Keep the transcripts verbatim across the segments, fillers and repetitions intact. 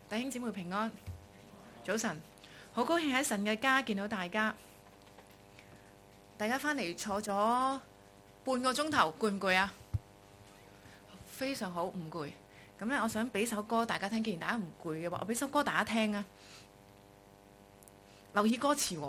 弟兄姊妹平安，早晨，好高興喺神嘅家見到大家。大家翻嚟坐咗半個鐘頭，攰唔攰啊？非常好，唔攰。咁咧，我想俾首歌大家聽。既然大家唔攰嘅話，我俾首歌大家聽啊。留意歌詞喎。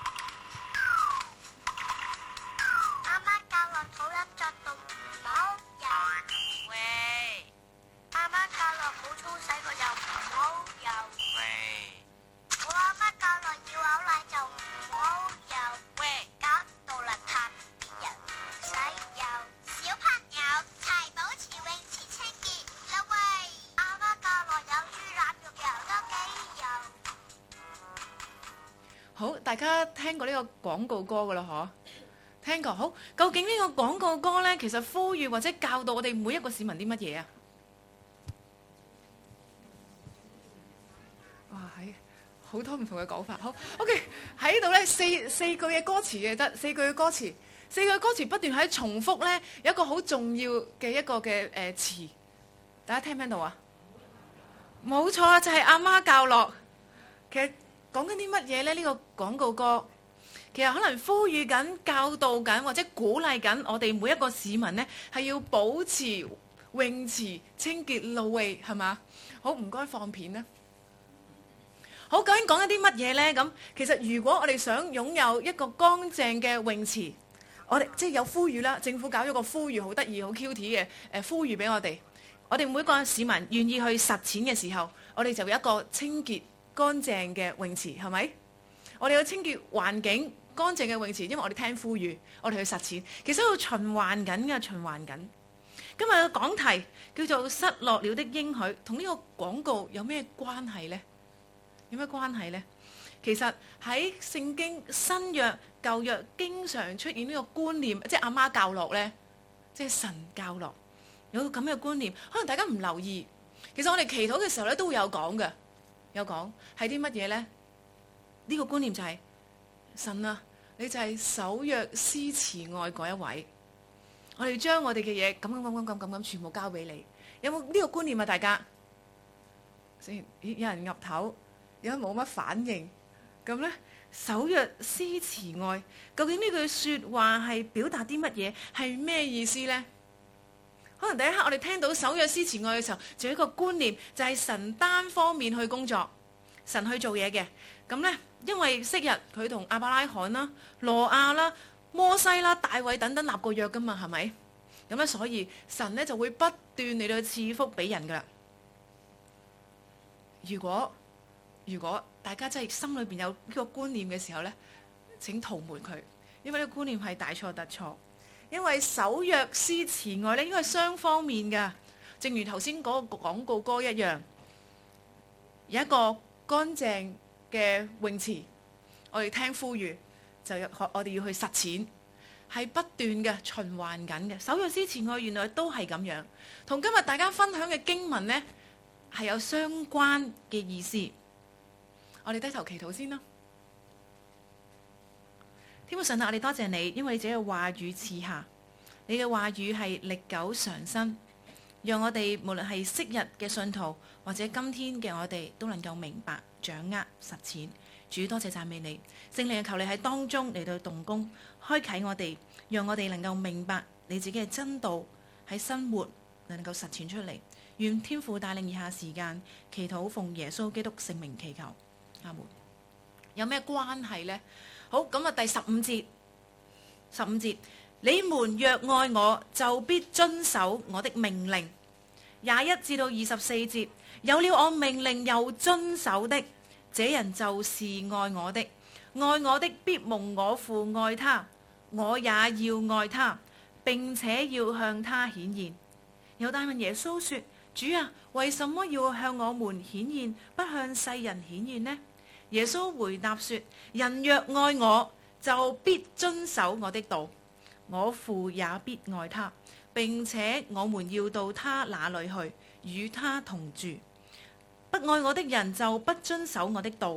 阿媽教我好音作動唔好游。喂。阿媽教我好粗細個又唔好游。喂。我阿媽教我要嘔奶就唔好游。喂。搞到邋遢啲人唔使游。小朋友齊保持泳池清潔啦喂。阿媽教我有豬腩肉游多幾游。 好，大家聽過呢個廣告歌噶啦，嗬？聽過。好，究竟呢個廣告歌呢，其實呼籲或者教導我哋每一個市民啲乜嘢啊？哇，係好多唔同嘅講法。好 ，OK， 喺度呢，四四句嘅歌詞嘅得，四句嘅歌詞，四句嘅歌詞不斷喺重複呢，有一個好重要嘅一個嘅誒詞，大家聽唔聽到啊？冇錯啊，就係阿媽教落。其實講緊啲乜嘢呢？呢個廣告歌其實可能呼籲緊、教導緊或者鼓勵緊我哋每一個市民呢，係要保持泳池清潔露衛，係嘛？好，唔該放片啦。好，究竟講緊啲乜嘢呢？咁其實如果我哋想擁有一個乾淨嘅泳池，我哋即係有呼籲啦，政府搞咗個呼籲，好得意、好 cute 嘅誒呼籲俾我哋。我哋每個市民願意去實踐嘅時候，我哋就有一個清潔乾淨嘅泳池，係咪？我哋要清潔環境乾淨嘅泳池，因為我哋聽呼籲，我哋去實踐，其實要循環緊嘅，循環緊。今日嘅講題叫做失落了的應許，同呢個廣告有咩關係呢？有咩關係呢？其實喺聖經新約舊約經常出現呢個觀念，即係阿媽教落呢，即係神教落，有個咁嘅觀念，可能大家唔留意。其實我哋祈禱嘅時候咧都會有講嘅。有講係啲乜嘢呢？呢、這個觀念就係、是、神啊，你就係守約施慈愛嗰一位。我哋將我哋嘅嘢咁咁咁咁咁咁咁全部交俾你。有冇呢個觀念啊？大家先，有人岌頭，有人冇乜反應。咁呢，守約施慈愛，究竟呢句説話係表達啲乜嘢？係咩意思呢？可能第一刻我哋聽到守約施慈愛嘅時候，就有一個觀念，就係神單方面去工作，神去做嘢嘅。咁呢，因為昔日佢同亞伯拉罕啦、羅亞啦、摩西啦、大衛等等立過約噶嘛，係咪？咁咧，所以神呢就會不斷嚟到賜福俾人噶啦。如果如果大家真係心裏邊有呢個觀念嘅時候呢，請塗抹佢，因為呢個觀念係大錯特錯。因為守約施慈愛咧，應該係雙方面嘅。正如頭先嗰個廣告歌一樣，有一個乾淨嘅泳池，我哋聽呼籲，就我哋要去實踐，係不斷嘅循環緊嘅。守約施慈愛原來都係咁樣，同今日大家分享嘅經文呢，係有相關嘅意思。我哋低頭祈禱先啦。天父神啊，我哋多謝你，因為你這個話語賜下，你嘅話語係歷久常新，讓我哋無論係昔日嘅信徒或者今天嘅我哋都能夠明白、掌握、實踐。主，多謝讚美你，聖靈嘅求你喺當中嚟到動工，開啟我哋，讓我哋能夠明白你自己嘅真道喺生活能夠實踐出嚟。願天父帶領以下時間祈禱，奉耶穌基督聖名祈求，阿門。有咩關係呢？好，咁啊，第十五節，十五節，你們若愛我，就必遵守我的命令。廿一至到二十四節，有了我命令又遵守的，這人就是愛我的。愛我的必蒙我父愛他，我也要愛他，並且要向他顯現。猶大問耶穌說：主啊，為什麼要向我們顯現，不向世人顯現呢？耶穌回答說：人若愛我，就必遵守我的道，我父也必愛他，並且我們要到他那裏去，與他同住。不愛我的人就不遵守我的道，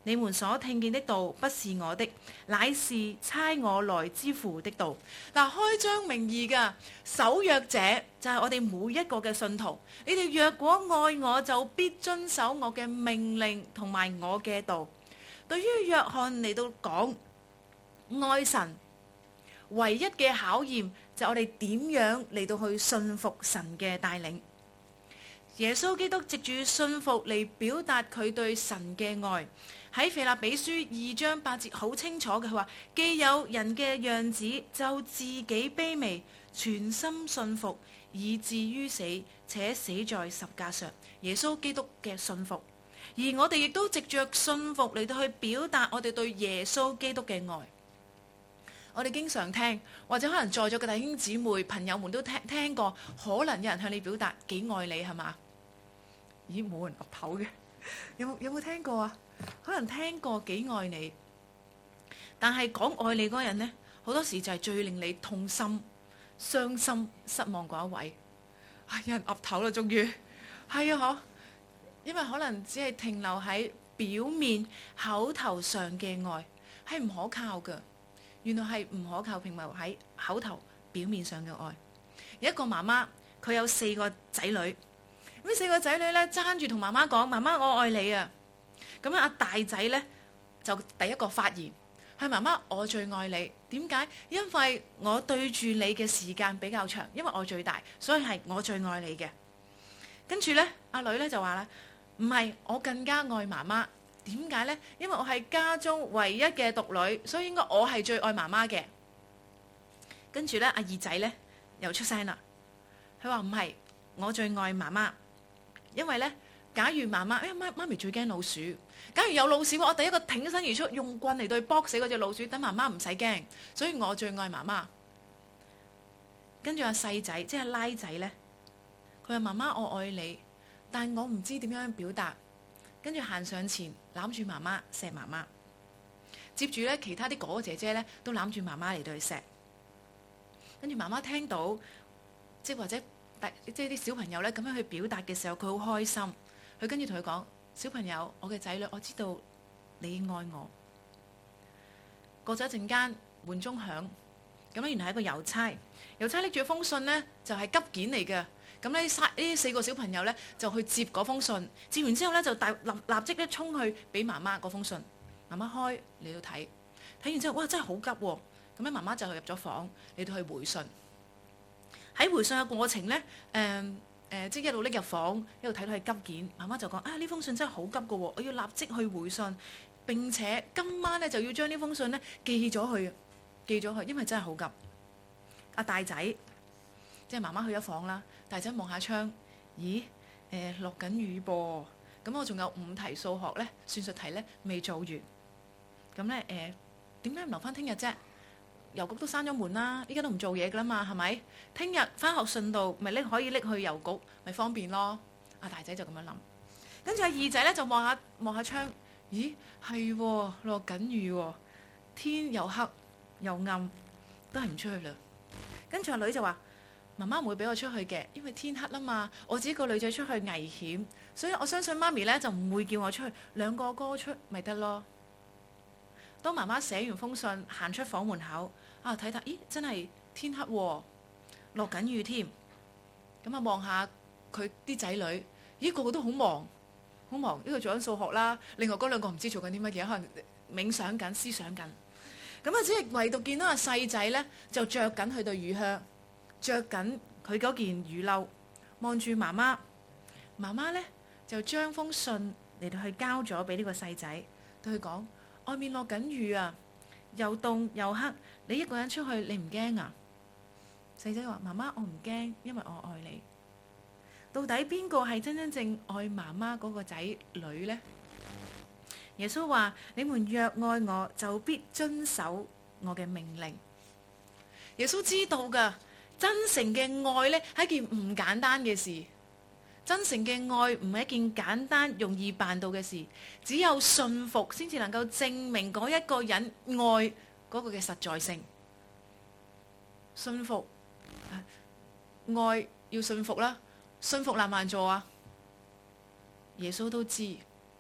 你們所聽見的道不是我的，乃是差我來之父的道。 嗱，開宗明義噶，守約者就係我哋每一個嘅信徒。你哋若果愛我，就必遵守我嘅命令同埋我嘅道。對於約翰嚟到講愛神，唯一嘅考驗就係我哋點樣嚟到去信服神嘅帶領。耶穌基督藉住信服嚟表達佢對神嘅愛。喺腓立比書二章八節好清楚嘅，佢話既有人嘅樣子，就自己卑微，全心信服，以至於死，且死在十架上。耶穌基督嘅信服，而我哋亦都藉着信服嚟到去表達我哋對耶穌基督嘅愛。我哋經常聽，或者可能在座嘅弟兄姊妹、朋友們都聽聽過，可能有人向你表達幾愛你，係嘛？咦，冇人岌頭嘅，有冇有冇聽過啊？可能聽過幾愛你，但係講愛你嗰人呢，好多時就係最令你痛心、傷心、失望嗰一位。啊，有人岌頭啦，終於係啊，嗬，因為可能只係停留喺表面、口頭上嘅愛，係唔可靠㗎。原來係唔可靠，停留喺口頭表面上嘅愛。有一個媽媽，佢有四個仔女，咁四個仔女咧爭住同媽媽講：媽媽，我愛你啊！咁樣阿大仔咧就第一個發言，係媽媽，我最愛你。點解？因為我對住你嘅時間比較長，因為我最大，所以係我最愛你嘅。跟住咧，阿女咧就話啦：唔係，我更加愛媽媽。點解咧？因為我係家中唯一嘅獨女，所以應該我係最愛媽媽嘅。跟住咧，阿二仔咧又出聲啦，佢話唔係，我最愛媽媽，因為咧，假如媽媽，哎呀媽媽咪最驚老鼠，假如有老鼠，我第一個挺身而出，用棍嚟對搏死嗰隻老鼠，等媽媽唔使驚，所以我最愛媽媽。跟住阿細仔，即係拉仔咧，佢話媽媽我愛你，但我唔知點樣表達。跟住行上前攬住媽媽錫媽媽，接住咧其他啲哥哥姐姐咧都攬住媽媽嚟到去錫。跟住媽媽聽到，即係或者即係啲小朋友咧咁樣去表達嘅時候，佢好開心。佢跟住同佢講：小朋友，我嘅仔女，我知道你愛我。過咗一陣間，門鐘響，咁咧原來係一個郵差，郵差拎住封信呢，就係、是、急件嚟嘅。咁呢呢四個小朋友咧就去接嗰封信，接完之後咧就大立立即咧衝去俾媽媽嗰封信。媽媽開嚟到睇，睇完之後哇真係好急喎！咁咧媽媽就去入咗房嚟到去回信。喺回信嘅過程咧，誒、呃、誒、呃、即係一路拎入房，一路睇到係急件。媽媽就講：啊呢封信真係好急㗎喎，我要立即去回信，並且今晚咧就要將呢封信咧寄咗去，寄咗去，因為真係好急。阿大仔即係媽媽去咗房啦。大仔望下窗，咦？誒落緊雨噃，咁我仲有五題數學咧，算術題咧未做完。咁咧誒，點解唔留翻聽日啫？郵局都閂咗門啦，依家都唔做嘢噶啦嘛，係咪？聽日翻學順道，咪拎可以拎去郵局，咪方便咯。阿大仔就咁樣諗，跟住阿二仔咧就望下望下窗，咦？係喎，落緊雨喎，天又黑又暗，都係唔出去啦。跟住阿女就話：媽媽唔會俾我出去嘅，因為天黑啦嘛，我自己個女仔出去危險，所以我相信媽咪咧就唔會叫我出去，兩個哥出咪得咯。當媽媽寫完封信，行出房門口，啊睇睇，咦真係天黑喎，落緊雨添。咁啊望下佢啲仔女，咦個個都好忙，好忙，呢個做緊數學啦，另外嗰兩個唔知做緊啲乜嘢，可能冥想緊、思想緊。咁啊只係唯獨見到阿細仔咧就着緊佢對雨靴。着緊佢嗰件雨褸，望住媽媽，媽媽咧就將封信嚟到去交咗俾呢個細仔，對佢講：外面落緊雨啊，又凍又黑，你一個人出去，你唔驚啊？細仔話：媽媽，我唔驚，因為我愛你。到底邊個係真真正愛媽媽嗰個仔女呢？耶穌話：你們若愛我，就必遵守我嘅命令。耶穌知道噶。真誠嘅愛呢係一件唔簡單嘅事，真誠嘅愛唔係一件簡單容易辦到嘅事，只有信服先至能夠證明嗰一個人愛嗰個嘅實在性。信服，愛要信服啦，信服難唔難做啊？耶穌都知，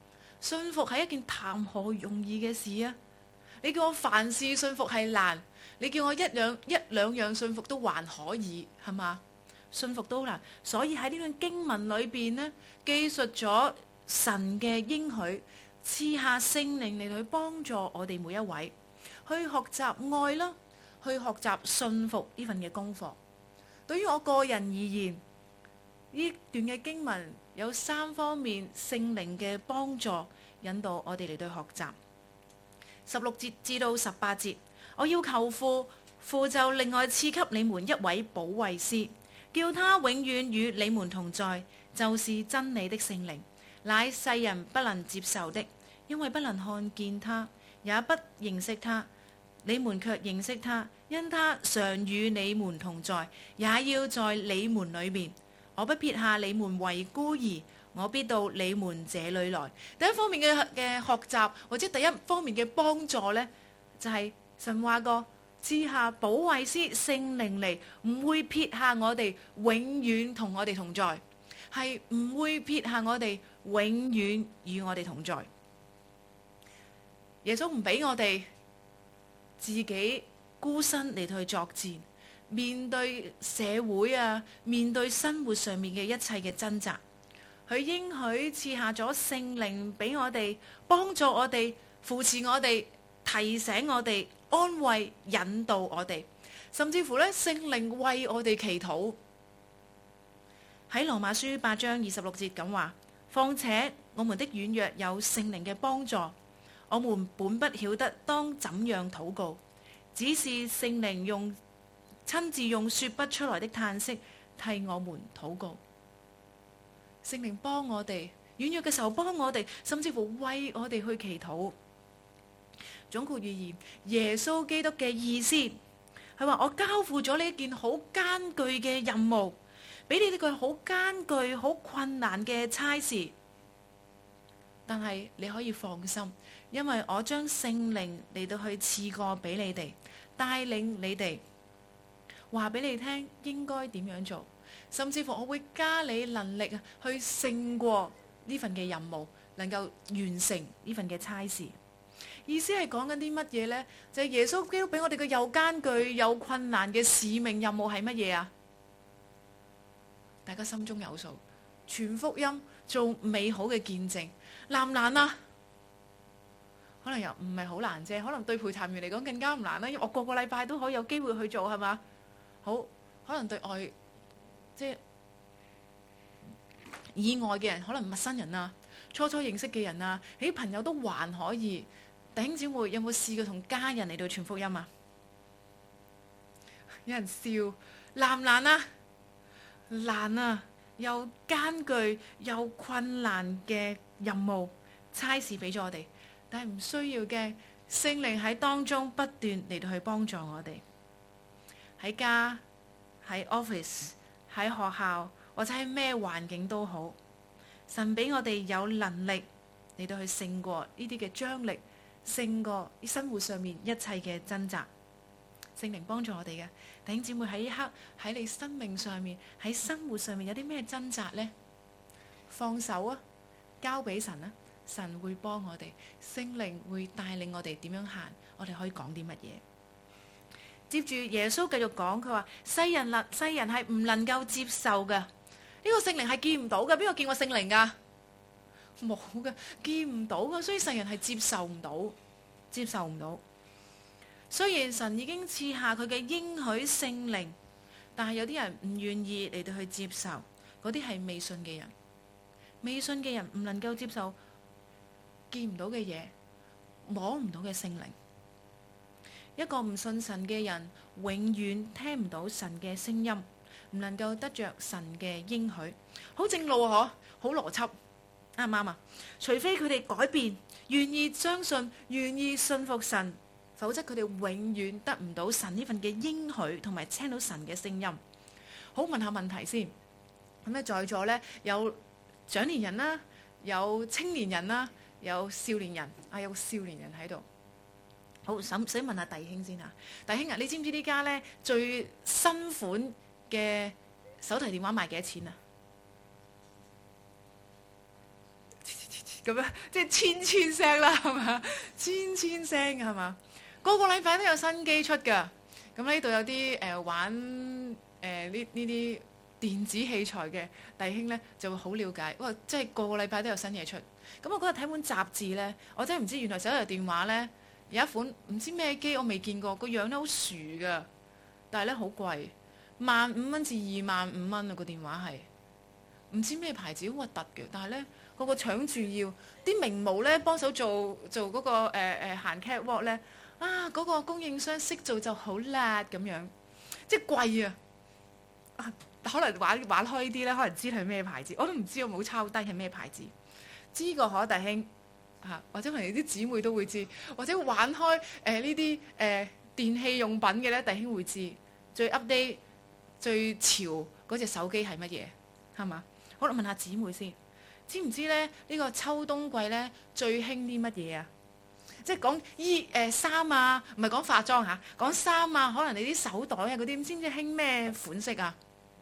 信服係一件談何容易嘅事啊！你叫我凡事信服係難，你叫我一兩一兩樣信服都還可以，係嘛？ 信服都難，所以喺呢段經文裏邊呢，記述咗神嘅應許，賜下聖靈嚟去幫助我哋每一位，去學習愛啦，去學習信服呢份嘅功課。 對於我個人而言，呢段嘅經文有三方面聖靈嘅幫助，引導我哋嚟到學習。 十六節至到十八節，我要求父，父就另外賜給你們一位保惠師，叫他永遠與你們同在，就是真理的聖靈，乃世人不能接受的，因為不能看見他，也不認識他。你們卻認識他，因他常與你們同在，也要在你們裏面。我不撇下你們為孤兒，我必到你們這裏來。 第一方面嘅嘅學習，或者第一方面嘅幫助呢，就係、是、神話過賜下保惠師聖靈嚟，唔會撇下我哋，永遠同我哋同在，係唔會撇下我哋，永遠與我哋同在。耶穌唔俾我哋自己孤身嚟去作戰，面對社會啊，面對生活上面嘅一切嘅掙扎。佢應許賜下咗聖靈俾我哋，幫助我哋，扶持我哋，提醒我哋，安慰引導我哋，甚至乎咧聖靈為我哋祈禱。 喺羅馬書八章二十六節咁話，況且我們的軟弱有聖靈嘅幫助，我們本不曉得當怎樣禱告，只是聖靈用親自用說不出來的嘆息替我們禱告。 聖靈幫我哋軟弱嘅時候幫我哋，甚至乎為我哋去祈禱。總括而言，耶穌基督嘅意思係話，我交付咗呢一件好艱巨嘅任務，俾你呢個好艱巨、好困難嘅差事，但係你可以放心，因為我將聖靈嚟到去賜過俾你哋，帶領你哋，話俾你聽應該點樣做。甚至乎我會加你能力啊，去勝過呢份嘅任務，能夠完成呢份嘅差事。意思係講緊啲乜嘢呢？就係耶穌基督俾我哋嘅又艱巨又困難嘅使命任務係乜嘢啊？大家心中有數。傳福音，做美好嘅見證，難唔難啊？可能又唔係好難啫，可能對陪談員嚟講更加唔難啦，因為我個個禮拜都可以有機會去做，係嘛？好，可能對外即係以外嘅人，可能陌生人啊，初初認識嘅人啊，啲朋友都還可以。弟兄姊妹有冇試過同家人嚟到傳福音啊？有人笑，難唔難啊？難啊！又艱巨又困難嘅任務差事俾咗我哋，但係唔需要嘅，聖靈喺當中不斷嚟到去幫助我哋。喺家、喺 office、喺學校或者喺咩環境都好，神俾我哋有能力嚟到去勝過呢啲嘅張力，勝過生活上面一切嘅掙扎。聖靈幫助我哋嘅弟兄姊妹，喺一刻喺你生命上面，喺生活上面有啲咩掙扎呢？放手啊，交俾神啊，神會幫我哋，聖靈會帶領我哋點樣行，我哋可以講啲乜嘢。接住耶穌繼續講，佢話世人啦，世人係唔能夠接受嘅，呢個聖靈係見唔到嘅。邊個見過聖靈噶？冇嘅，見唔到嘅，所以世人係接受唔到，接受唔到。雖然神已經賜下佢嘅應許聖靈，但係有啲人唔願意嚟到去接受，嗰啲係未信嘅人。未信嘅人唔能夠接受見唔到嘅嘢，摸唔到嘅聖靈。一個唔信神嘅人，永遠聽唔到神嘅聲音，唔能夠得着神嘅應許。好正路啊，嗬，好邏輯，啱唔啱啊？除非佢哋改變，願意相信，願意信服神，否則佢哋永遠得唔到神呢份嘅應許，同埋聽到神嘅聲音。好，問下問題先。咁咧，在座咧有長年人啦，有青年人啦，有少年人。啊，有個少年人喺度。好，想想問下弟兄先嚇。弟兄啊，你知唔知呢家咧最新款嘅手提電話賣幾多錢啊？ 咁樣，即係千千聲啦，係嘛？千千聲係嘛？個個禮拜都有新機出㗎。咁呢度有啲誒、呃、玩誒呢呢啲電子器材嘅弟兄咧，就會好了解。哇！即係個個禮拜都有新嘢出。咁我嗰日睇本雜誌咧，我真係唔知原來手提電話咧有一款唔知咩機，我未見過，個樣咧好薯㗎，但係咧好貴，萬五蚊至二萬五蚊啊！個電話係唔知咩牌子，好核突嘅，但係咧個個搶住要啲名模咧幫手做做嗰、那個誒誒、呃、行 catwalk 咧啊！嗰、那個供應商識做就好辣咁樣，即係貴啊！啊，可能玩玩開呢啲咧，可能知係咩牌子，我都唔知，我冇抄低係咩牌子。知個可弟兄嚇、啊，或者可能啲姊妹都會知，或者玩開誒呢啲誒電器用品嘅咧，弟兄會知最 update 最潮嗰隻手機係乜嘢，係嘛？好啦，問下姊妹先，知唔知咧呢、呢個秋冬季咧最興啲乜嘢啊？即係講衣誒衫啊，唔係講化妝嚇，講衫啊，可能你啲手袋啊嗰啲，知唔知興咩款式啊？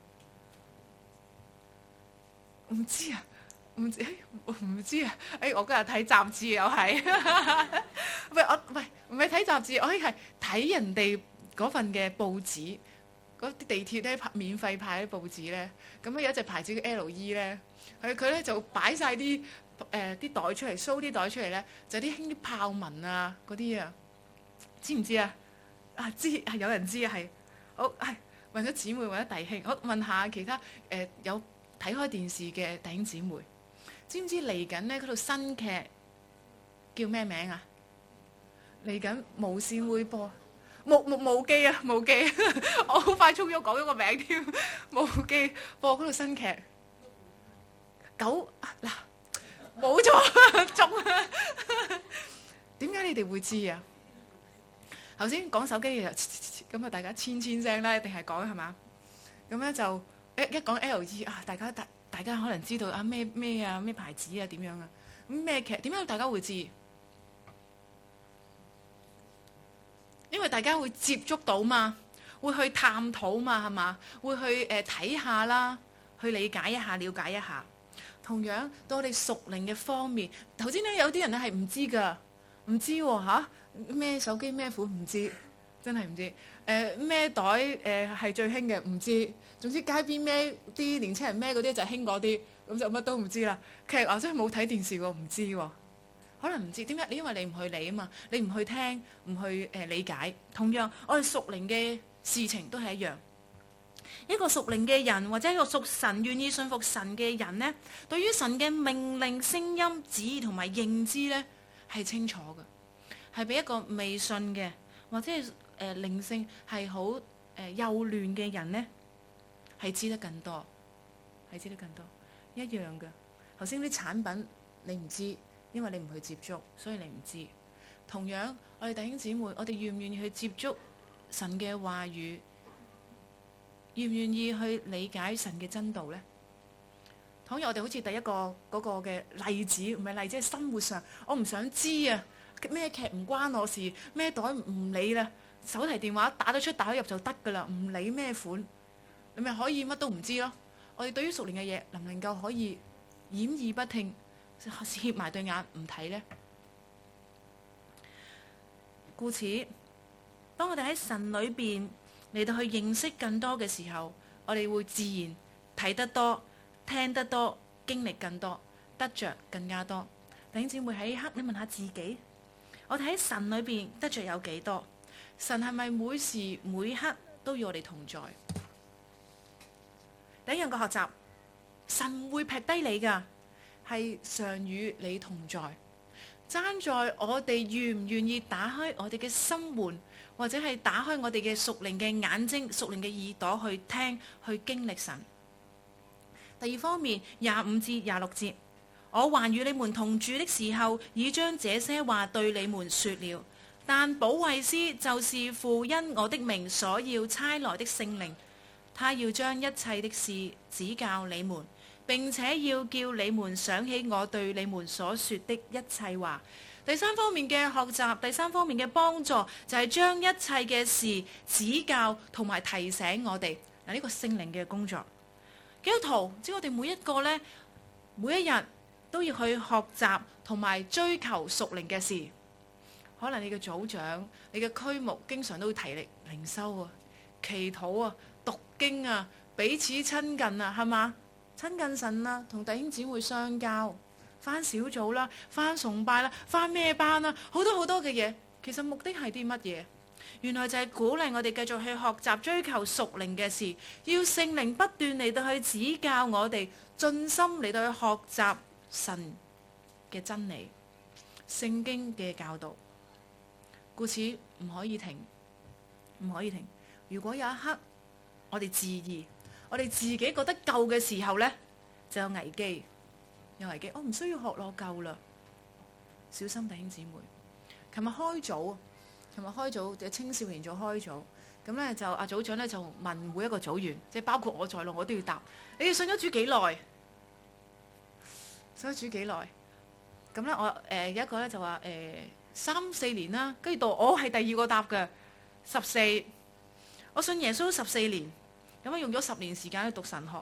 唔知啊！唔知唔知啊！誒、哎，我今日睇雜誌又係，喂我喂唔係睇雜誌，我係睇人哋嗰份嘅報紙，嗰啲地鐵咧免費派啲報紙咧，咁咧有一隻牌子嘅 L E 咧，佢佢咧就擺晒啲誒啲袋出嚟 show 啲袋出嚟咧，就啲興啲豹紋啊嗰啲啊，知唔知啊？啊知係有人知啊係，好係問咗姊妹問咗弟兄，我問下其他誒、呃、有睇開電視嘅弟兄姊妹。知唔知嚟緊呢嗰套新劇叫咩名啊？嚟緊無線會播，無無無記啊，無記，我好快速咗講咗個名添，無記播嗰套新劇，九嗱冇錯中啊！點解你哋會知啊？頭先講手機嘅時候，咁啊大家千千聲啦，一定係講係嘛？咁咧就一一講 L E 啊，大家大。大家可能知道啊咩咩啊咩牌子啊點樣啊咁咩劇點解大家會知？因為大家會接觸到嘛，會去探討嘛係嘛，會去誒睇、呃、下啦，去理解一下、了解一下。同樣到我哋屬靈嘅方面，頭先咧有啲人咧係唔知㗎，唔知喎嚇咩手機咩款唔知，真係唔知。誒咩、呃、袋誒係、呃、最興嘅唔知，總之街邊孭啲年青人孭嗰啲就係興嗰啲，咁就乜都唔知啦。其實我真係冇睇電視喎，唔知喎，可能唔知點解？你因為你唔去理啊嘛，你唔去聽，唔去誒、呃、理解。同樣我哋屬靈嘅事情都係一樣。一個屬靈嘅人或者一個屬神願意信服神嘅人呢，對於神嘅命令、聲音、旨意同埋認知呢，係清楚嘅，係比一個未信嘅或者係。誒、呃、靈性係好誒幼嫩嘅人呢，係知得更多，係知得更多一樣嘅。頭先啲產品你唔知，因為你唔去接觸，所以你唔知。同樣，我哋弟兄姊妹，我哋願唔願意去接觸神嘅話語？願唔願意去理解神嘅真道呢？倘若我哋好似第一個嗰個嘅例子，唔係例子，係生活上，我唔想知啊，咩劇唔關我事，咩袋唔理啦。手提電話打得出打得入就得㗎啦，唔理咩款，你咪可以乜都唔知咯。我哋對於屬靈嘅嘢，能唔能夠可以掩耳不聽，協埋對眼唔睇呢？故此，當我哋喺神裏邊嚟到去認識更多嘅時候，我哋會自然睇得多、聽得多、經歷更多、得着更加多。弟兄姊妹喺刻，你問下自己，我哋喺神裏邊得着有幾多？神係咪每時每刻都與我哋同在？第一樣嘅學習，神會撇低你㗎，係常與你同在。爭在我哋願唔願意打開我哋嘅心門，或者係打開我哋嘅屬靈嘅眼睛、屬靈嘅耳朵去聽、去經歷神。第二方面，廿五至廿六節，我還與你們同住的時候，已將這些話對你們說了。但保惠師就是父因我的名所要差來的聖靈，他要將一切的事指教你們，並且要叫你們想起我對你們所說的一切話。第三方面嘅學習，第三方面嘅幫助就係將一切嘅事指教同埋提醒我哋。嗱，呢個聖靈嘅工作，基督徒即係我哋每一個呢，每一日都要去學習同埋追求屬靈嘅事。可能你嘅組長、你嘅區牧經常都會提你靈修啊、祈禱啊、讀經啊、彼此親近啊，係嘛？親近神啊，同弟兄姊妹相交，返小組啦，返崇拜啦，返咩班啦，好多好多嘅嘢。其實目的係啲乜嘢？原來就係鼓勵我哋繼續去學習追求屬靈嘅事，要聖靈不斷嚟到去指教我哋，盡心嚟到去學習神嘅真理、聖經嘅教導。故此唔可以停，唔可以停。如果有一刻我哋自義，我哋自己覺得夠嘅時候呢，就有危機，有危機。我唔需要學落夠啦，小心弟兄姊妹。琴日開組，琴日開組嘅青少年組開組，咁呢就阿組長呢就問每一個組員，即係包括我在內，我都要答。你哋信咗主幾耐？信咗主幾耐？咁呢，我誒、呃、有一個呢就話誒。呃三四年啦，跟住到我係第二個答嘅十四。我信耶穌十四年，咁啊用咗十年時間去讀神學。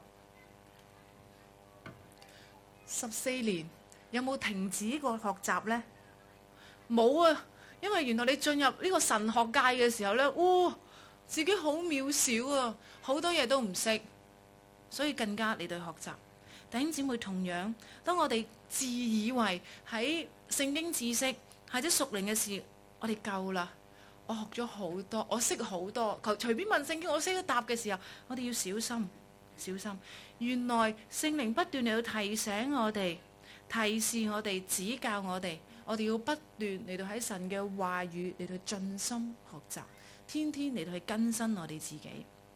十四年有冇停止過學習呢？冇啊，因為原來你進入呢個神學界嘅時候呢，哇，自己好渺小啊，好多嘢都唔識，所以更加你對學習。弟兄姊妹同樣，當我哋自以為喺聖經知識，或者屬靈嘅事，我哋夠啦。我學咗好多，我識好多。求隨便問聖經，我識得答嘅時候，我哋要小心，小心。原來聖靈不斷嚟到提醒我哋，提示我哋，指教我哋。我哋要不斷嚟到喺神嘅話語嚟到盡心學習，天天嚟到去更新我哋自己。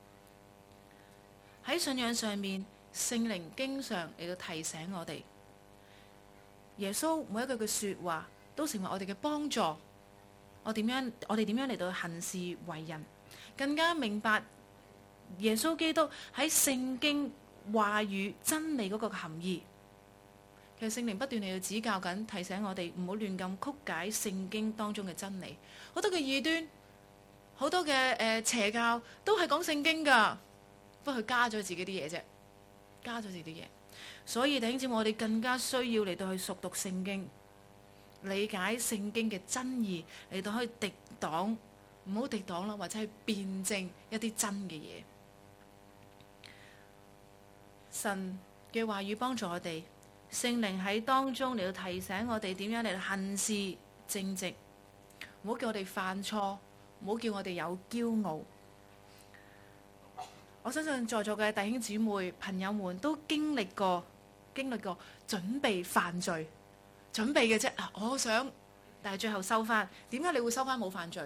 喺信仰上面，聖靈經常嚟到提醒我哋。耶穌每一句嘅說話，都成為我哋嘅幫助，我點樣？我哋點樣嚟到行事為人，更加明白耶穌基督喺聖經話語真理嗰個含義。其實聖靈不斷嚟到指教緊，提醒我哋唔好亂咁曲解聖經當中嘅真理。好多嘅異端，好多嘅誒、呃、邪教都係講聖經噶，不過佢加咗自己啲嘢啫，加咗自己啲嘢。所以弟兄姊妹，我哋更加需要嚟到去熟讀聖經。理解聖經嘅真義，嚟到可以敵擋，唔好敵擋啦，或者係辯證一啲真嘅嘢。神嘅話語幫助我哋，聖靈喺當中嚟到提醒我哋點樣嚟到行事正直，唔好叫我哋犯錯，唔好叫我哋有驕傲。我相信在座嘅弟兄姊妹、朋友們都經歷過，經歷過準備犯罪。準備嘅啫，我想，但係最後收翻。點解你會收翻冇犯罪？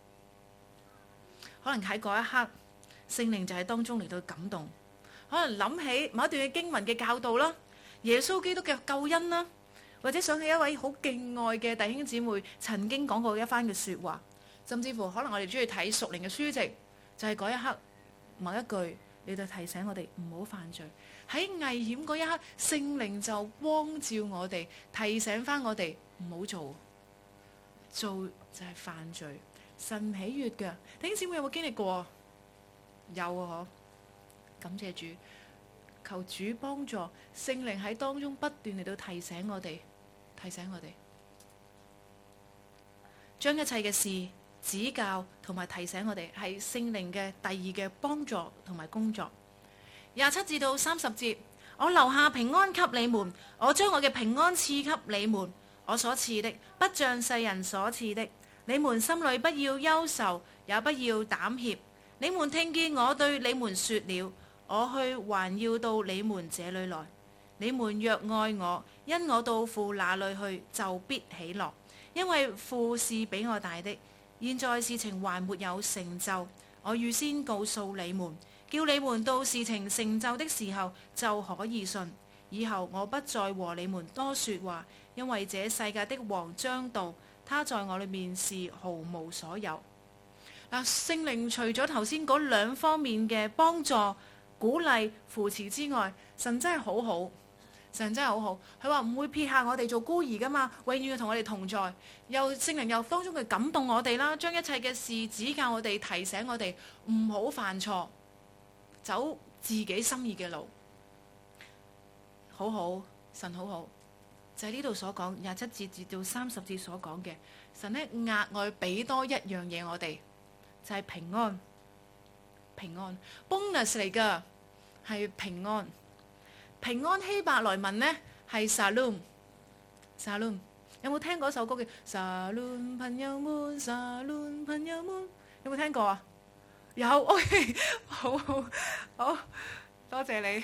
可能喺嗰一刻，聖靈就喺當中嚟到感動。可能諗起某一段嘅經文嘅教導啦，耶穌基督嘅救恩啦，或者想起一位好敬愛嘅弟兄姊妹曾經講過一番嘅説話，甚至乎可能我哋中意睇屬靈嘅書籍，就係嗰一刻某一句嚟到提醒我哋唔好犯罪。喺危險嗰一刻，聖靈就光照我哋，提醒翻我哋唔好做，做就係犯罪，神唔喜悅嘅。弟兄姊妹有冇經歷過？有啊，嗬！感謝主，求主幫助，聖靈喺當中不斷嚟到提醒我哋，提醒我哋，將一切嘅事指教同埋提醒我哋，係聖靈嘅第二嘅幫助同埋工作。廿七至到三十節，我留下平安給你們，我將我嘅平安賜給你們，我所賜的不像世人所賜的。你們心裏不要憂愁，也不要膽怯。你們聽見我對你們說了，我去還要到你們這裏來。你們若愛我，因我到父那裏去，就必喜樂，因為父是比我大的。現在事情還沒有成就，我預先告訴你們，叫你們到事情成就的時候就可以信。以後我不再和你們多說話，因為這世界的王將到，他在我裏面是毫無所有。嗱，聖靈除咗頭先嗰兩方面嘅幫助、鼓勵、扶持之外，神真係好好，神真係好好。佢話唔會撇下我哋做孤兒噶嘛，永遠要同我哋同在。又聖靈又當中嘅感動我哋啦，將一切嘅事指教我哋，提醒我哋唔好犯錯，走自己心意嘅路。好好，神好好。 就係呢度所講廿七節至到三十節所講嘅，神咧額外俾多一樣嘢我哋，就係、是、平安。平安 bonus 嚟㗎，係平安。平安希伯來文呢係 shalom。shalom 有冇聽過首歌嘅 shalom 朋友們 shalom 朋友們？有冇聽過啊？有 OK 好好好，多謝你。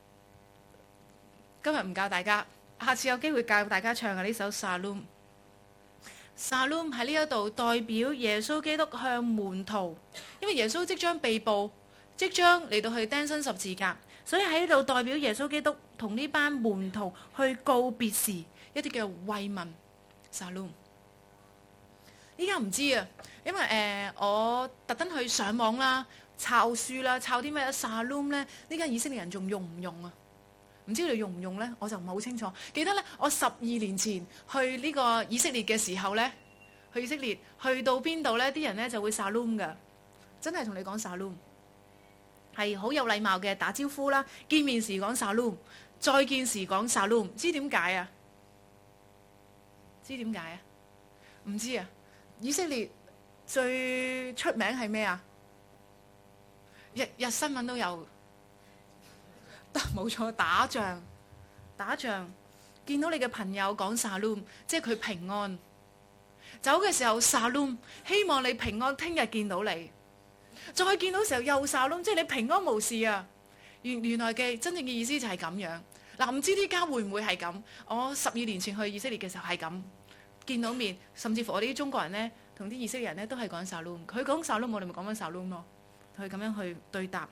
今日唔教大家，下次有機會教大家唱嘅呢首 shalom。Shalom 喺呢一度代表耶穌基督向門徒，因為耶穌即將被捕，即將嚟到去釘身十字架，所以喺呢度代表耶穌基督同呢班門徒去告別時一啲嘅慰問。Shalom 依家唔知啊，因為誒、呃、我特登去上網啦，抄書啦，抄啲咩 Shalom 咧？呢家以色列人仲用唔用啊？唔知佢哋用唔用呢？我就唔係好清楚。記得呢，我十二年前去呢個以色列嘅時候呢，去以色列去到邊度呢？啲人呢就會 shalom 㗎，真係同你講 shalom，係好有禮貌嘅打招呼啦。見面時講 shalom，再見時講 shalom，知點解啊？知點解啊？唔知啊！以色列最出名係咩啊？日日新聞都有。冇錯，打仗打仗，見到你嘅朋友講 shalom，即係佢平安。走嘅時候 shalom，希望你平安，聽日見到你。再見到時候又 shalom，即係你平安無事啊。原原來嘅真正嘅意思就係咁樣。嗱，唔知呢家會唔會係咁？我十二年前去以色列嘅時候係咁，見到面，甚至乎我哋啲中國人呢，同啲以色列人呢都係講 shalom。佢講 shalom，我哋咪講翻 shalom 咯，同佢咁樣去對答。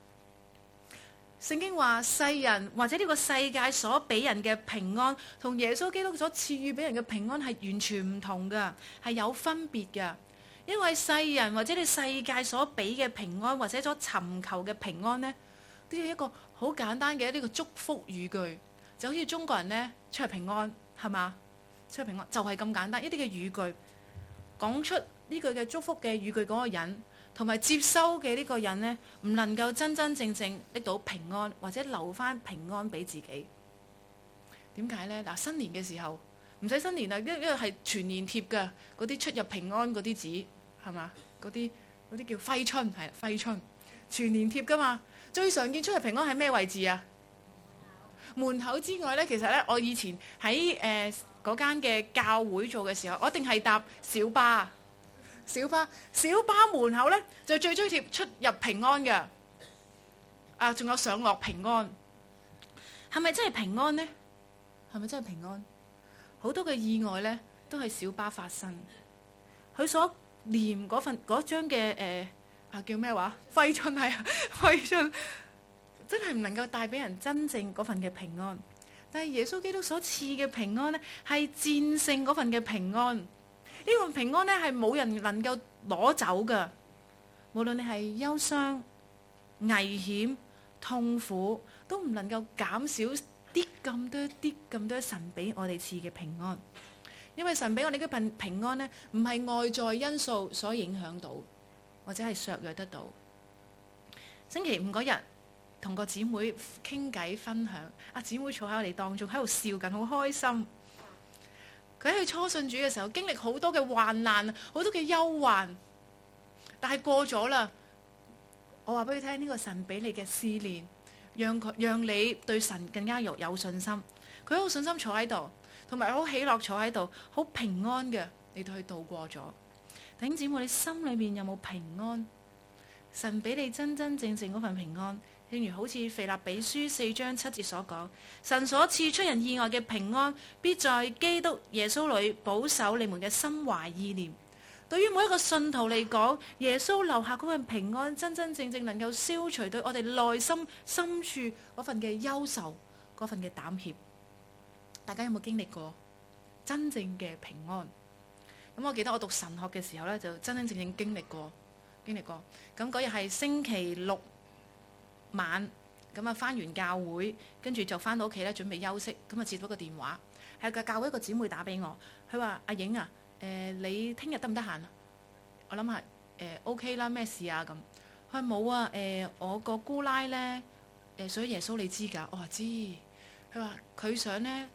聖經話世人或者呢個世界所俾人嘅平安，同耶穌基督所賜予俾人嘅平安係完全唔同噶，係有分別噶。因為世人或者你世界所俾嘅平安，或者所尋求嘅平安呢，都係一個好簡單嘅呢個祝福語句，就好似中國人呢，出嚟平安係嘛？出嚟平安就係咁簡單，一啲嘅語句講出呢句嘅祝福嘅語句嗰個人，同埋接收嘅呢個人呢，唔能夠真真正正拎到平安，或者留翻平安俾自己。點解呢？嗱，新年嘅時候唔使新年啦，因因為係全年貼嘅嗰啲出入平安嗰啲紙係嘛？嗰啲嗰啲叫揮春，係揮春，全年貼噶嘛。最常見出入平安喺咩位置啊？門口之外呢，其實呢，我以前喺誒嗰間嘅教會做嘅時候，我一定係搭小巴。小巴小巴門口咧就最追貼出入平安嘅，啊，仲有上落平安，係咪真係平安呢？係咪真係平安？好多嘅意外咧都係小巴發生，佢所念嗰份嗰張嘅誒啊叫咩話？揮春係啊，揮春真係唔能夠帶俾人真正嗰份嘅平安，但係耶穌基督所賜嘅平安咧係戰勝嗰份嘅平安。呢份平安咧係冇人能夠攞走噶，無論你係憂傷、危險、痛苦，都唔能夠減少啲咁多啲咁多神俾我哋賜嘅平安。因為神俾我哋嘅平平安咧，唔係外在因素所影響到，或者係削弱得到。星期五嗰日同個姊妹傾偈分享，阿姊妹坐喺我哋當中喺度笑緊，好開心。佢喺初信主嘅時候，經歷好多嘅患難，好多嘅憂患，但係過咗啦。我話俾你聽，呢、這個神俾你嘅試煉，讓佢讓你對神更加有有信心。佢好信心坐喺度，同埋好喜樂坐喺度，好平安嘅你都去度過咗。弟兄姊妹，你心裏面有冇平安？神俾你真真正正嗰份平安。正如好似腓立比書四章七節所講，神所賜出人意外嘅平安，必在基督耶穌裏保守你們嘅心懷意念。對於每一個信徒嚟講，耶穌留下嗰份平安，真真正正能夠消除對我哋內心深處嗰份嘅憂愁、嗰份嘅膽怯。大家有冇經歷過真正嘅平安？咁我記得我讀神學嘅時候咧，就真真正正經歷過，經歷過。咁嗰日係星期六晚，咁啊翻完教會，跟住就翻到屋企咧，準備休息，咁啊接到個電話，係個教會一個姊妹打俾我，佢話阿影啊，誒、呃、你聽日得唔得閒啊？我諗下誒 OK 啦，咩事啊咁？佢話冇啊，誒、呃、我個姑奶咧誒，所以耶穌你知㗎？我話知。佢話佢想咧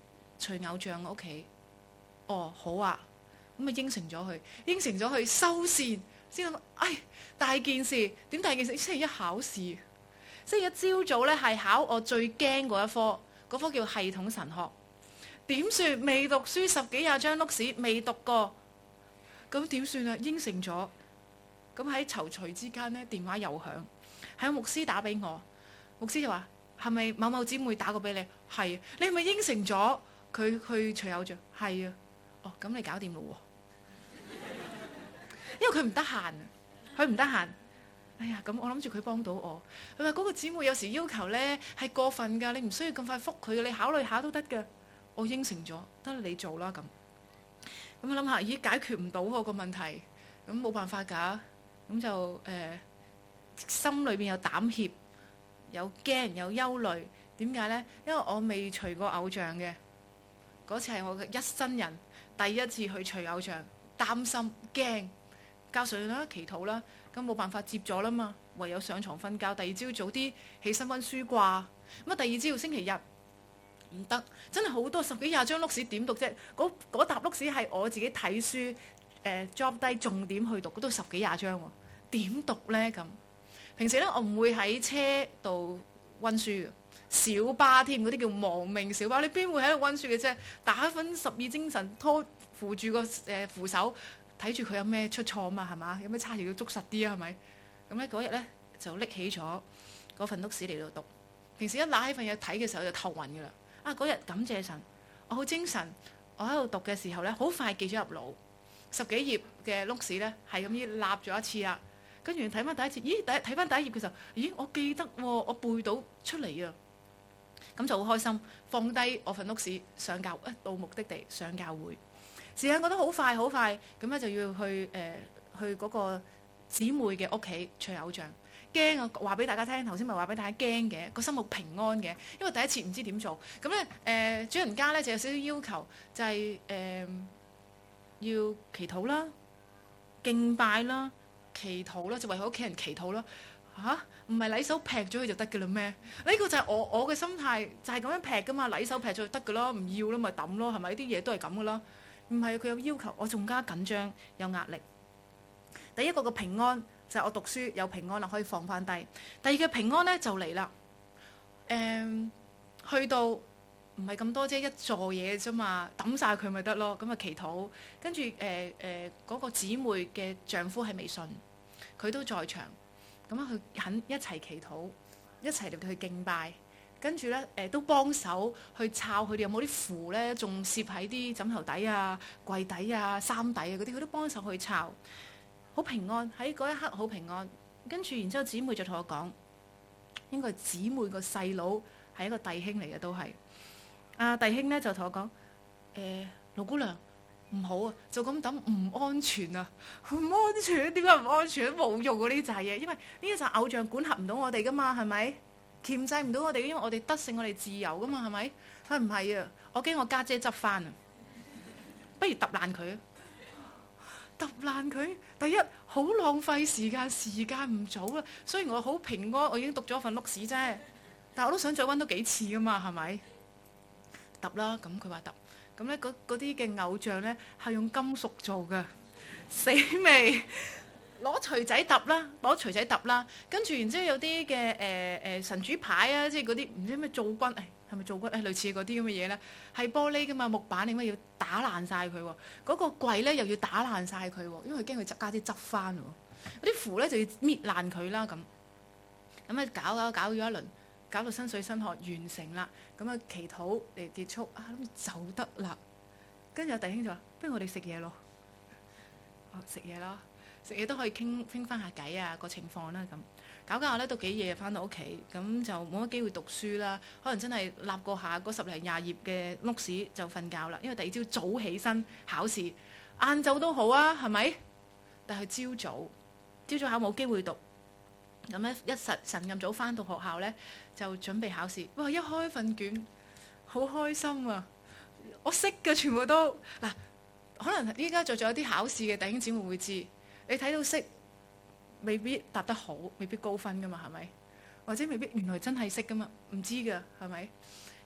徐偶像屋企。哦，好啊，咁啊應承咗佢，應承咗佢收線，先諗，唉，大件事，點大件事？星期一考試，星期一朝早咧係考我最驚嗰一科，嗰科叫系統神學。點算？未讀書十幾廿張碌屎，未讀過，咁點算啊？應承咗，咁喺躊躇之間咧，電話又響，係牧師打俾我，牧師就話：係咪某某姊妹打過俾你？係，你係咪應承咗佢去隨偶像？係啊。哦，咁你搞掂咯喎，因為佢唔得閒，佢唔得閒。哎呀，咁我諗住佢幫到我。佢話嗰個姊妹有時要求咧係過分㗎，你唔需要咁快覆佢嘅，你考慮下都得㗎。我應承咗，得你做啦咁。咁我諗下，咦，解決唔到我個問題，咁冇辦法㗎。咁就誒、呃、心裏邊有膽怯，有驚，有憂慮。點解咧？因為我未隨過偶像嘅，嗰次係我嘅一生人。第一次去隨偶像，擔心驚，教上啦，祈禱啦，咁冇辦法接咗啦嘛，唯有上床瞓覺。第二朝早啲起身温書啩，咁啊第二朝星期日唔得，真係好多十幾廿張碌屎點讀啫？嗰嗰沓碌屎係我自己睇書誒 job 低重點去讀，嗰都十幾廿張喎，點讀咧咁？平時咧我唔會喺車度温書嘅。小巴添，嗰啲叫亡命小巴，你邊會喺度温書嘅啫？打返十二精神，拖扶住個誒、呃、扶手，睇住佢有咩出錯啊嘛，係嘛？有咩差池要捉實啲啊，係咪？咁咧嗰日咧就拎起咗嗰份碌屎嚟到讀。平時一揦起份嘢睇嘅時候就頭暈㗎啦。啊嗰日感謝神，我好精神，我喺度讀嘅時候咧，好快記咗入腦。十幾頁嘅碌屎咧，係咁依立咗一次啦。跟住睇翻第一次，咦？第睇翻第一頁嘅時候，咦？我記得喎，我背到出嚟啊！咁就好開心，放低我份碌屎上教，一到目的地上教會。時間覺得好快好快，咁咧就要去誒、呃、去嗰個姊妹嘅屋企隨偶像。驚啊！話俾大家聽，頭先咪話俾大家驚嘅，個心好平安嘅，因為第一次唔知點做。咁咧誒主人家咧就有少少要求，就係、是、誒、呃、要祈禱啦、敬拜啦、祈禱啦，就為佢屋企人祈禱啦。嚇，唔係禮手劈咗佢就得嘅啦咩？呢個就係我我嘅心態，就係咁樣劈噶嘛，禮手劈咗就得嘅咯，唔要啦咪抌咯，係咪？啲嘢都係咁嘅啦。唔係佢有要求，我仲加緊張，有壓力。第一個嘅平安就係我讀書有平安啦，可以放翻低。第二個平安咧就嚟啦，誒、嗯，去到唔係咁多啫，一座嘢啫嘛，抌晒佢咪得咯。咁啊祈禱，跟住誒誒嗰個姊妹嘅丈夫係未信，佢都在場。咁啊，佢肯一齊祈禱，一齊嚟到去敬拜，跟住咧誒都幫手去摷佢哋有冇啲符咧，仲攝喺啲枕頭底啊、櫃底啊、衫底啊嗰啲，佢都幫手去摷，好平安喺嗰一刻好平安。跟住然之後，姊妹就同我講，應該係姊妹個細佬係一個弟兄嚟嘅，都係啊弟兄咧就同我講誒，盧姑娘。唔好啊，就咁抌唔安全啊，唔安全點解唔安全？冇用嗰啲就係嘢，因為呢一紮偶像管轄唔到我哋噶嘛，係咪？鉗制唔到我哋，因為我哋得勝，我哋自由噶嘛，係咪？佢唔係啊，我驚我家姐執翻啊，不如揼爛佢啊！揼爛佢，第一好浪費時間，時間唔早啦。雖然我好平安，我已經讀咗份碌屎啫，但我都想再温多幾次噶嘛，係咪？揼啦，咁佢話揼。咁咧，嗰啲嘅偶像咧係用金屬做嘅，死未攞錘仔揼啦，攞錘仔揼啦，跟住然之後有啲嘅誒誒神主牌啊，即係嗰啲唔知咩造骨，誒係咪造骨？誒、哎、類似嗰啲咁嘅嘢咧，係玻璃噶嘛，木板，點解要打爛晒佢喎？嗰、那個櫃咧又要打爛晒佢喎，因為驚佢執家啲執翻喎。嗰啲符咧就要搣爛佢啦，咁咁咧搞搞搞咗一輪。搞到身水身汗完成啦，咁啊祈禱嚟結束啊，咁就得啦。跟住有弟兄就話：不如我哋食嘢咯。哦，食嘢啦，食嘢都可以傾傾翻下偈啊，個情況啦咁。搞搞下咧都幾夜翻到屋企，咁就冇乜機會讀書啦。可能真係立過下嗰十零廿頁嘅碌屎就瞓覺啦。因為第二朝早起身考試，晏晝都好啊，係咪？但係朝早朝早考冇機會讀。咁咧一晨晨咁早翻到學校咧，就準備考試。哇！一開份卷，好開心啊！我識嘅全部都嗱，可能依家做咗啲考試嘅弟兄姊妹會知，你睇到識，未必答得好，未必高分噶嘛，係咪？或者未必原來真係識噶嘛，唔知噶，係咪？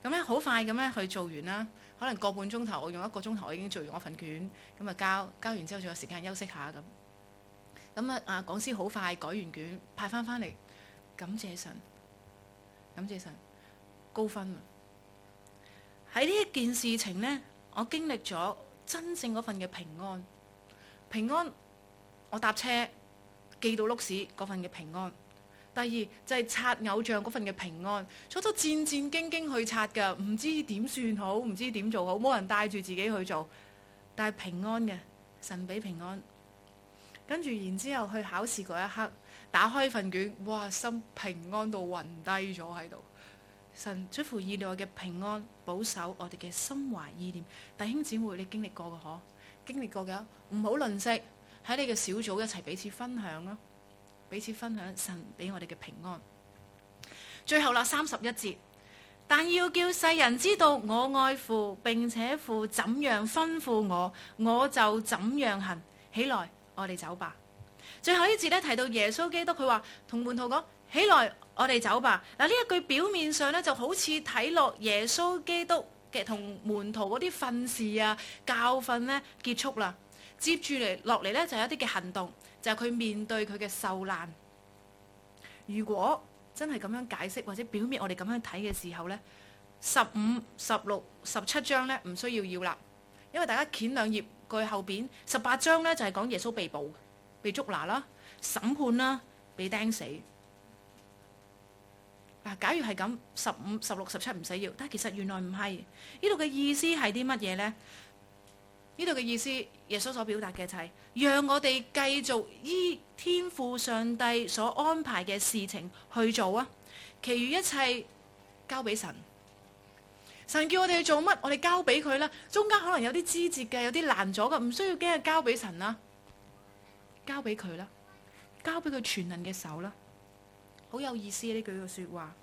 咁咧好快咁咧去做完啦，可能個半鐘頭，我用一個鐘頭我已經做完我份卷，咁啊交交完之後仲有時間休息下咁。咁啊啊講師好快改完卷派翻翻嚟，感謝神，感謝神，高分啊！喺呢一件事情呢，我經歷咗真正嗰份嘅平安，平安我搭車寄到碌屎嗰份嘅平安。第二就係刷偶像嗰份嘅平安，初初戰戰兢兢去刷㗎，唔知點算好，唔知點做好，冇人帶住自己去做，但係平安嘅，神俾平安。跟住然之後去考試嗰一刻，打開份卷，哇，心平安到暈低咗喺度。神出乎意料嘅平安保守我哋嘅心懷意念。弟兄姊妹，你經歷過嘅嗬？經歷過嘅，唔好吝嗇，喺你嘅小組一齊彼此分享咯。彼此分享神俾我哋嘅平安。最後啦，三十一節，但要叫世人知道我愛父，並且父怎樣吩咐我，我就怎樣行。起來，我哋走吧。最後呢節咧提到耶穌基督，佢話同門徒講：起來，我哋走吧。嗱，呢一句表面上咧就好似睇落耶穌基督嘅同門徒嗰啲訓示啊、教訓咧結束啦。接住嚟落嚟咧就有一啲嘅行動。就係佢面對佢嘅受難。如果真係咁樣解釋或者表面我哋咁樣睇嘅時候呢，十五、十六、十七章呢唔需要要啦，因為大家掀兩頁過去後邊，十八章呢就係講耶穌被捕、被捉拿啦、審判啦、被釘死。嗱，假如係咁，十五、十六、十七唔使要，但係其實原來唔係。呢度嘅意思係啲乜嘢呢？呢度嘅意思，耶穌所表達嘅就係，讓我哋繼續依天父上帝所安排嘅事情去做啊，其餘一切交俾神。神叫我哋去做乜，我哋交俾佢啦。中間可能有啲枝節嘅，有啲難咗嘅，唔需要驚係交俾神啦，交俾佢啦，交俾佢全能嘅手啦。好有意思呢句嘅說話，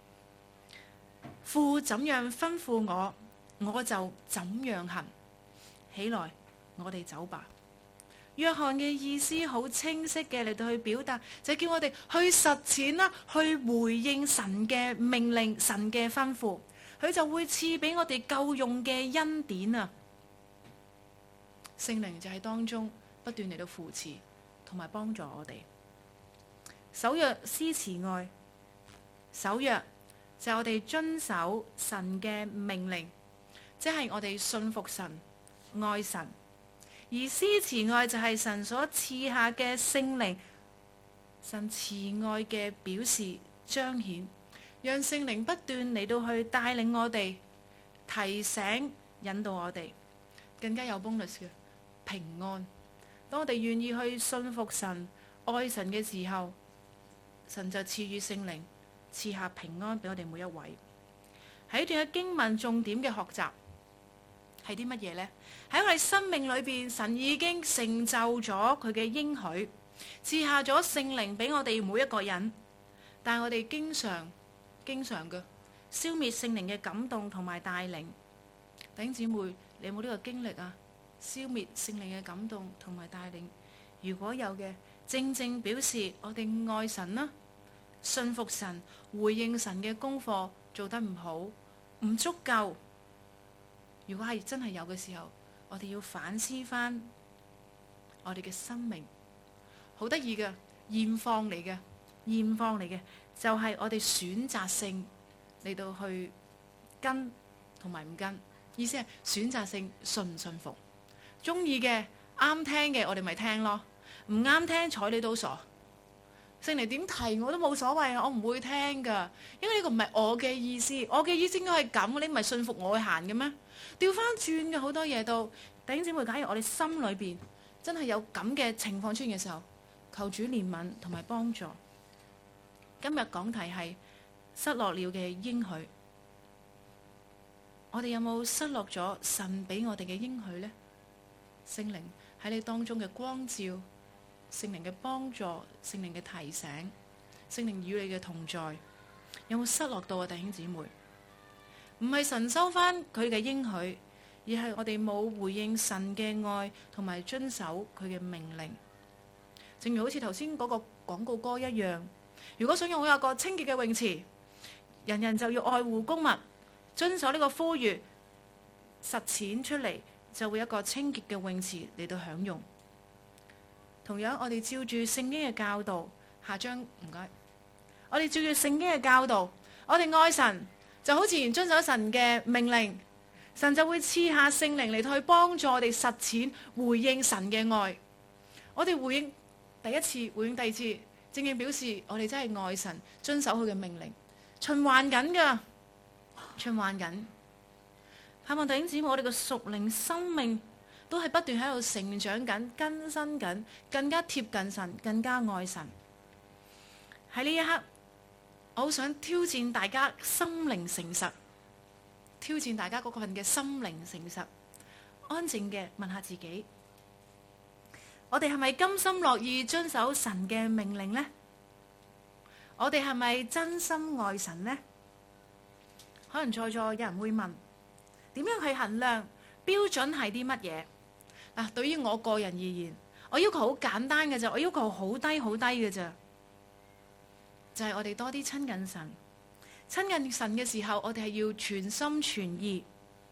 父怎樣吩咐我，我就怎樣行。起來，我哋走吧。約翰嘅意思好清晰嘅嚟到去表達，就叫我哋去實踐啦，去回應神嘅命令、神嘅吩咐，佢就會賜俾我哋夠用嘅恩典啊！聖靈就喺當中不斷嚟到扶持同埋幫助我哋。守約施慈愛，守約就係我哋遵守神嘅命令，即係我哋信服神。愛神，而施慈愛就係神所賜下嘅聖靈，神慈愛嘅表示彰顯，讓聖靈不斷嚟到去帶領我哋，提醒引導我哋，更加有 bonus 嘅平安。當我哋願意去信服神、愛神嘅時候，神就賜予聖靈，賜下平安俾我哋每一位。喺段嘅經文重點嘅學習係啲乜嘢呢？喺我哋生命裏邊，神已經成就咗佢嘅應許，賜下咗聖靈俾我哋每一個人。但係我哋經常、經常嘅消滅聖靈嘅感動同埋帶領。弟兄姊妹，你有冇呢個經歷啊？消滅聖靈嘅感動同埋帶領，如果有嘅，正正表示我哋愛神啦，信服神，回應神嘅功課做得唔好，唔足夠。如果係真係有嘅時候，我哋要反思翻我哋嘅生命。好得意嘅現況嚟嘅，現況嚟嘅就係我哋選擇性嚟到去跟同埋唔跟，意思係選擇性信唔信服，中意嘅啱聽嘅我哋咪聽咯，唔啱聽睬你都傻。聖靈點提我都冇所謂，我唔會聽噶，因為呢個唔係我嘅意思，我嘅意思應該係咁，你唔係信服我去行嘅咩？調翻轉嘅好多嘢都，弟兄姊妹，假如我哋心裏邊真係有咁嘅情況出現嘅時候，求主憐憫同埋幫助。今日講題係失落了嘅應許，我哋有冇失落咗神俾我哋嘅應許呢？聖靈喺你當中嘅光照，聖靈嘅幫助，聖靈嘅提醒，聖靈與你嘅同在，有冇失落到啊？弟兄姊妹，唔係神收翻佢嘅應許，而係我哋冇回應神嘅愛同埋遵守佢嘅命令。正如好似頭先嗰個廣告歌一樣，如果想擁有個清潔嘅泳池，人人就要愛護公物， 遵守呢個呼籲，實踐出嚟，就會有一個清潔嘅泳池嚟到享用。同樣，我哋照住聖經嘅教導，下章唔該。我哋照住聖經嘅教導，我哋愛神就好自然遵守神嘅命令，神就會賜下聖靈嚟到去幫助我哋實踐回應神嘅愛。我哋回應第一次，回應第二次，正正表示我哋真係愛神，遵守佢嘅命令，循環緊噶，循環緊。盼望弟兄姊妹，我哋嘅屬靈生命都係不斷喺度成長緊、更新緊，更加貼近神，更加愛神。喺呢一刻，我好想挑戰大家心靈誠實，挑戰大家嗰份嘅心靈誠實，安靜嘅問下自己：我哋係咪甘心樂意遵守神嘅命令呢？我哋係咪真心愛神呢？可能在座有人會問：點樣去衡量？標準係啲乜嘢？嗱，對於我個人而言，我要求好簡單嘅啫，我要求好低好低嘅啫，就係我哋多啲親近神。親近神嘅時候，我哋係要全心全意，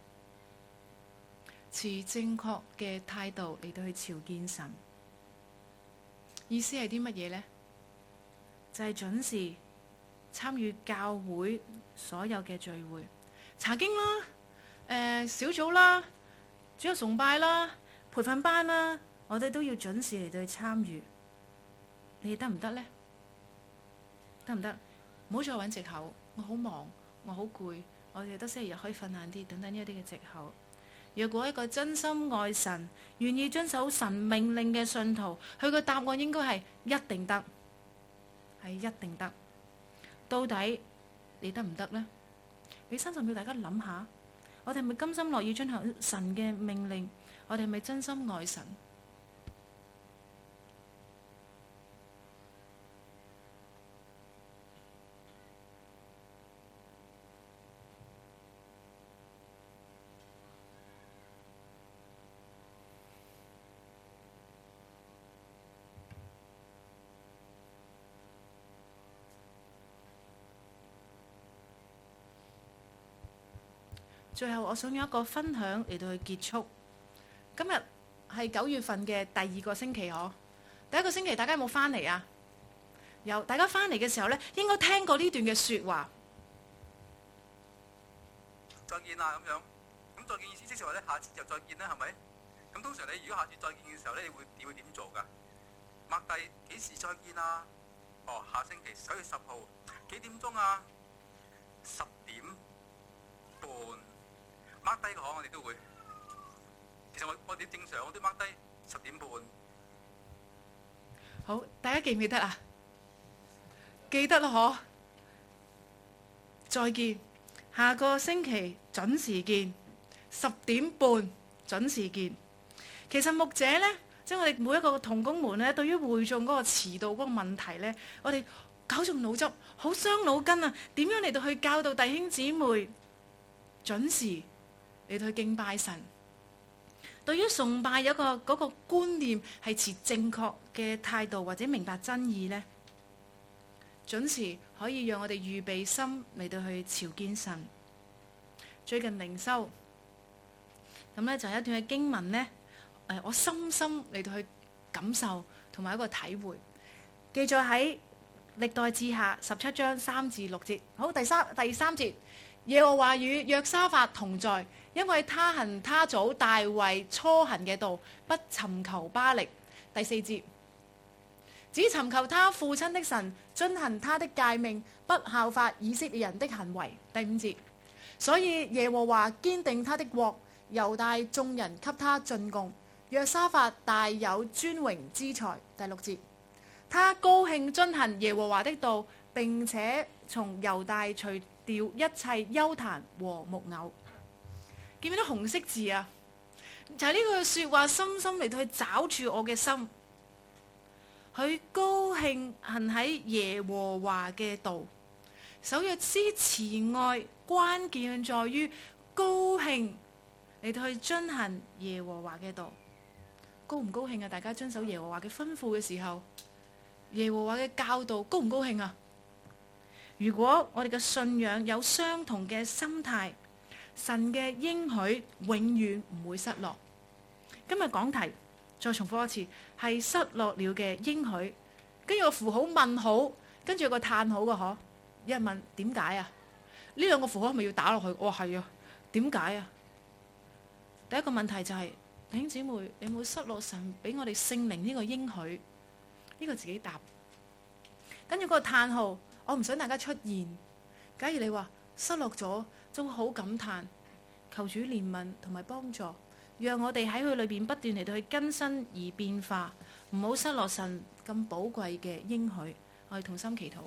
持正確嘅態度嚟到去朝見神。意思係啲乜嘢呢？就係準時參與教會所有嘅聚會、查經啦、誒、呃、小組啦、主日崇拜啦、培訓班啦，我哋都要準時嚟到去參與。你哋得唔得呢？得唔得？唔好再揾藉口，我好忙，我好攰，我哋得星期日可以瞓晏啲，等等呢一啲嘅藉口。若果一個真心愛神、願意遵守神命令嘅信徒，佢個答案應該係一定得，係一定得。到底你得唔得呢？俾三十秒大家諗下，我哋係咪甘心樂意遵行神嘅命令？我哋係咪真心愛神？最後，我想用一個分享嚟到去結束。今日係九月份嘅第二個星期，嗬。第一個星期大家有冇翻嚟啊？有。大家翻嚟嘅時候呢，應該聽過呢段嘅説話。 再見啦咁樣。咁再見意思即係話咧，下次就再見啦，係咪？咁通常你如果下次再見嘅時候咧，你會你會點做㗎？擘低幾時再見啊？哦，下星期九月十號幾點鐘啊？十點半。掹低個行，我哋都會。其實我我哋正常，我都掹低十點半。 好，大家記唔記得啊？記得啦，嗬。再見，下個星期準時見，十點半準時見。其實牧者呢，即係我哋每一個同工們呢，對於會眾嗰個遲到嗰個問題呢，我哋搞盡腦汁，好傷腦筋啊！點樣嚟到去教導弟兄姊妹準時嚟到去敬拜神？對於崇拜有一個嗰個觀念係持正確嘅態度或者明白真義呢，準時可以讓我哋預備心嚟到去朝見神。最近靈修咁呢，就有一段嘅經文呢，誒我深深嚟到去感受同埋一個體會，記載喺歷代志下十七章三至六節。好，第三第三節，耶和華與約沙法同在，因為他行他祖大衛初行嘅道，不尋求巴力。第四節，只尋求他父親的神，遵行他的誡命，不效法以色列人的行為。第五節，所以耶和華堅定他的國，猶大眾人給他進貢，約沙法大有尊榮之財。第六節，他高興遵行耶和華的道，並且從猶大除掉一切邱壇和木偶。見唔見到紅色字啊？就係、是、呢句說話深深嚟到去抓住我嘅心。佢高興行喺耶和華嘅道。守約之慈愛關鍵在於高興嚟到去遵行耶和華嘅道。高唔高興啊？大家遵守耶和華嘅吩咐嘅時候，耶和華嘅教導高唔高興啊？如果我哋嘅信仰有相同嘅心態， 神嘅應許永遠唔會失落。今日講題再重複一次，係失落了嘅應許，跟住個符號問號，跟住有個嘆號嘅嗬。一問點解啊？呢兩個符號係咪要打落去？哦，係啊，點解啊？第一個問題就係、是、弟兄姊妹，你有冇失落神俾我哋聖靈呢個應許？呢、這個自己答。跟住個嘆號，我唔想大家出現。假如你話失落咗，就會好感嘆，求主憐憫同埋幫助，讓我哋喺佢裏邊不斷嚟到去更新而變化，唔好失落神咁寶貴嘅應許。我哋同心祈禱。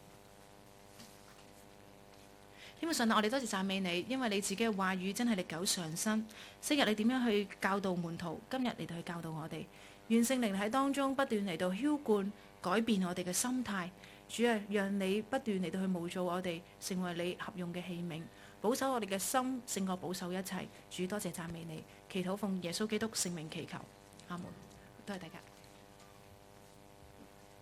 天父神啊，我哋多謝讚美你，因為你自己嘅話語真係歷久常新。昔日你點樣去教導門徒，今日嚟到去教導我哋。願聖靈喺當中不斷嚟到澆灌，改變我哋嘅心態。主啊，讓你不斷嚟到去模造我哋，成為你合用嘅器皿，保守我哋嘅心勝過保守一切。主，多謝讚美你，祈禱奉耶穌基督聖名祈求，阿門。多謝大家。